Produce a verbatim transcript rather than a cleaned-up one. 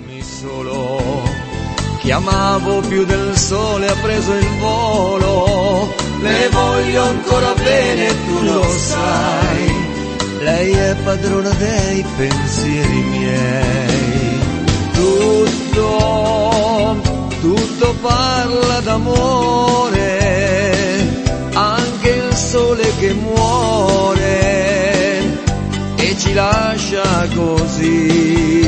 Solo che amavo più del sole ha preso il volo, le voglio ancora bene, tu lo sai, lei è padrona dei pensieri miei. Tutto, tutto parla d'amore, anche il sole che muore e ci lascia così.